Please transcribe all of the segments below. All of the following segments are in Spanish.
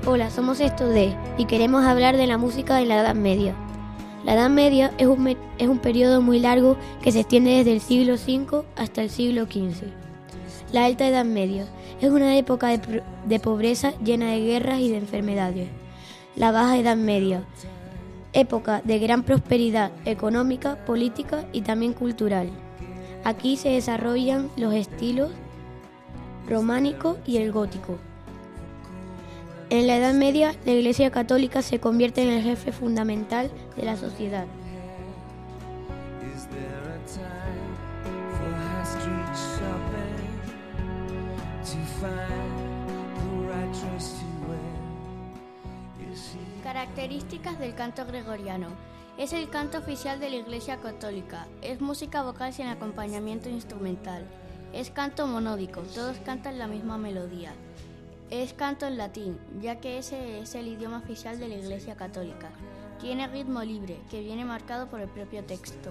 Hola, somos Estude y queremos hablar de la música de la Edad Media. La Edad Media es un periodo muy largo que se extiende desde el siglo V hasta el siglo XV. La Alta Edad Media es una época de pobreza llena de guerras y de enfermedades. La Baja Edad Media, época de gran prosperidad económica, política y también cultural. Aquí se desarrollan los estilos románico y el gótico. En la Edad Media, la Iglesia Católica se convierte en el jefe fundamental de la sociedad. Características del canto gregoriano. Es el canto oficial de la Iglesia Católica. Es música vocal sin acompañamiento instrumental. Es canto monódico, todos cantan la misma melodía. Es canto en latín, ya que ese es el idioma oficial de la Iglesia Católica. Tiene ritmo libre, que viene marcado por el propio texto.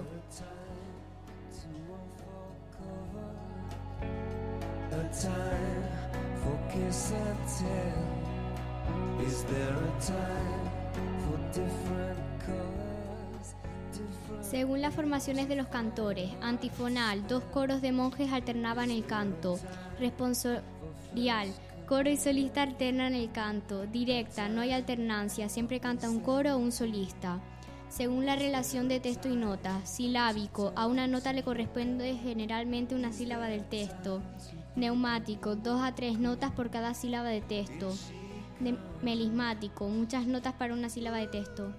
Según las formaciones de los cantores, antifonal, 2 coros de monjes alternaban el canto, responsorial, coro y solista alternan el canto, directa, no hay alternancia, siempre canta un coro o un solista. Según la relación de texto y nota, silábico, a una nota le corresponde generalmente una sílaba del texto. Neumático, 2 a 3 notas por cada sílaba de texto. Melismático, muchas notas para una sílaba de texto.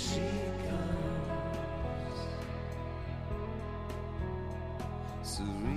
Serene.